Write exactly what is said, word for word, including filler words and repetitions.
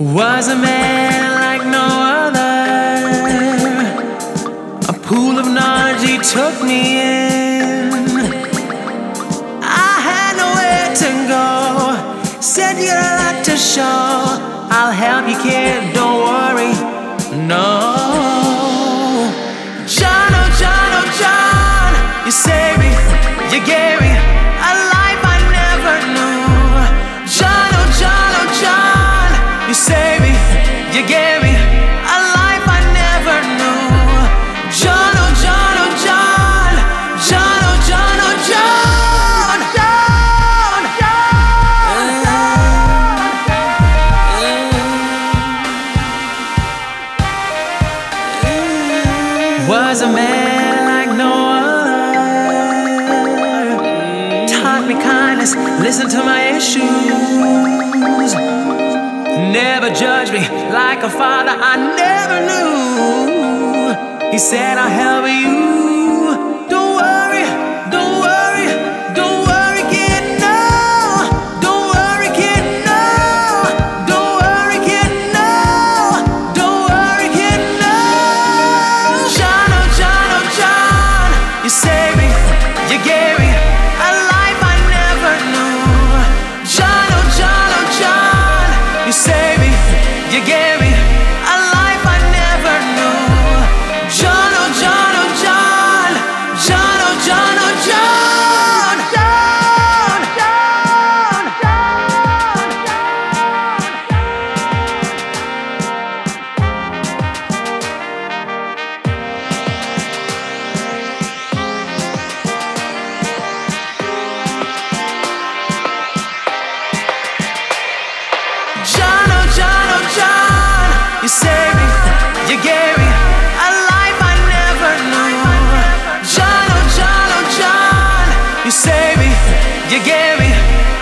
Was a man like no other. A pool of knowledge he took me in. I had nowhere to go. Said you'd a lot to show. I'll help you, kid, don't worry. No. John, oh John, oh John, you saved me, you gave me a life I never knew. John, oh John, oh John, you saved me, you gave me a life I never knew. John, oh John, oh John, John, oh John, oh John, John, John. Was a man like no other. Taught me kindness, listened to my issues. Never judged me like a father I never knew. He said I'll help you. Don't worry, don't worry, don't worry, kid, no. Don't worry, kid, no. Don't worry, kid, no. Don't worry, kid, no. John, oh John, oh John, you saved me, you gave me a life I never knew. John, oh John, oh John, you saved me, you gave me a life I never knew. John, oh John, oh John, John, oh John, oh John, John, John, John, oh John, oh John, you saved me, you gave me a life I never knew. John, oh John, oh John, you saved me, you gave me